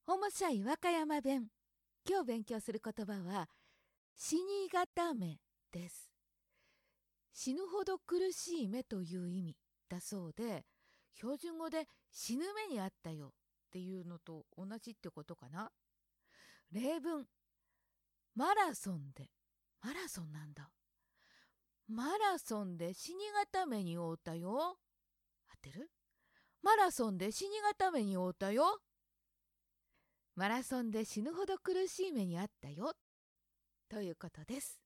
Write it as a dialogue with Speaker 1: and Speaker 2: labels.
Speaker 1: ほもしゃい和歌山弁。今日勉強する言葉は死にがためです。死ぬほど苦しい目という意味だそうで、標準語で死ぬ目にあったよっていうのと同じってことかな。例文、マラソンで、マラソンなんだ。マラソンで死にがために遭うたよ。合ってる？マラソンで死にがために遭うたよ。マラソンで死ぬほど苦しい目にあったよということです。